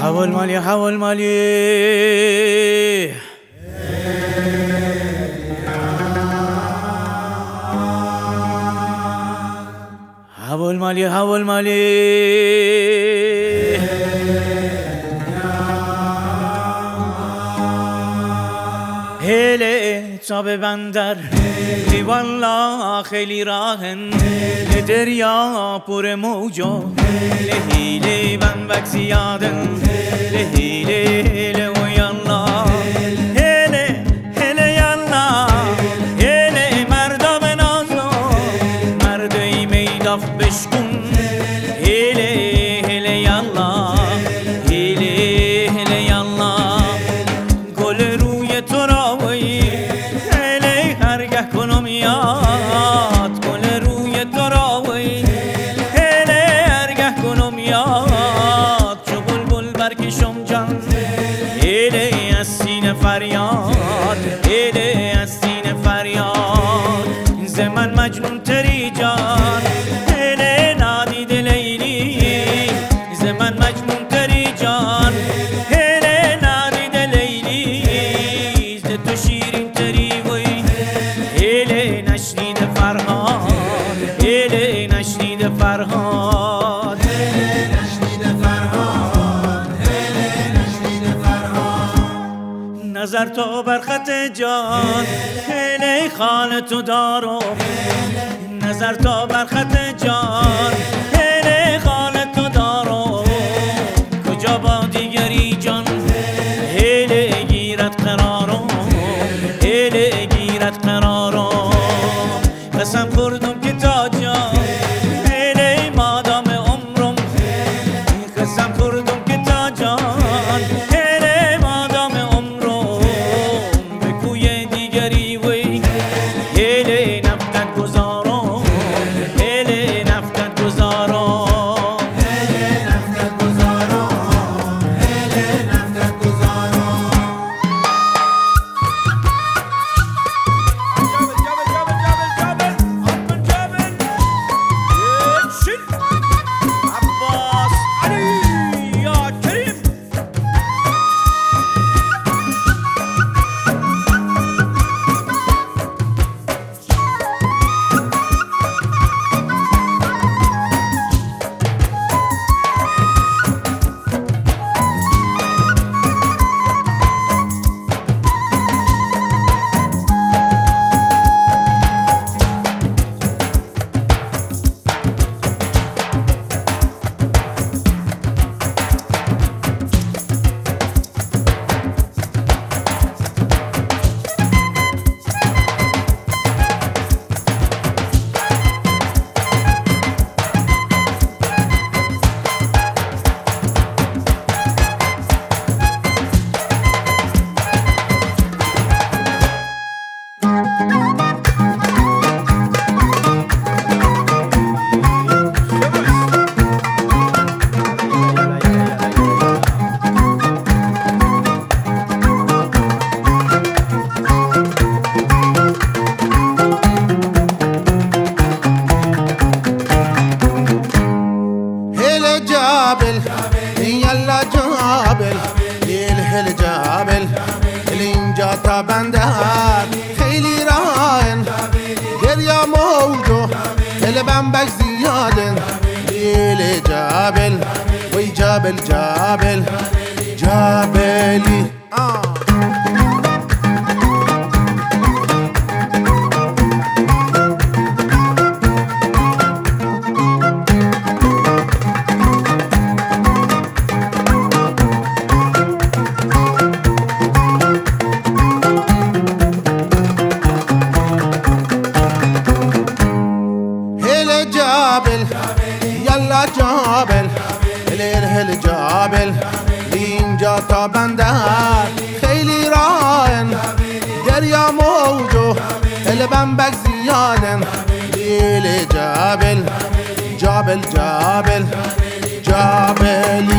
حول مالی حول مالی حول مالی حول مالی هله تا به بندر ای والله خیلی راهن دریا پر موجو هیله بنبک زیادن هیله و یالله هله هله یالله هله مردا به نازو مردی میداف بشکن هله هله یالله هله هله یالله گل روی تو را وی هله هرگه کنم یاد گل روی تو را وی هله هرگه کنم یاد چو بلبل برکشم جان هله از سینه فریاد هله از سینه فریاد ز من مجنون تری جان هله نادیده لیلی ز من مجنون تری جان هله نادیده لیلی ز تو شیرین تری وی هله نشنیده فرهاد هله نشنیده فرهاد نظر تو بر خط جان هله خال تو دارم نظر تو بر خط جان هله خال تو دارم کجا با دیگری جان هله گیرد قرارم هله گیرد قرارم قسم خوردم که تا جان هله مادام عمرم قسم خوردم که تا جان هله مادام عمرم به کوی دیگری وی هله نفتت گذارم هله نفتت گذارم هله نفتت گذارم هله نفتت گذارم عباس علی یا کریم جابل يلا جابل يلهل جابل الانجا تا بندر خیلی راهن دریا موجو دل بنبک زیادن يل جابل وی جابل جابل جابلی جابل يلا جابل الهل جابل اینجا تا بندر خیلی راهن دریا موجو دل بنبک زیادن يل جابل جابل جابل جابلی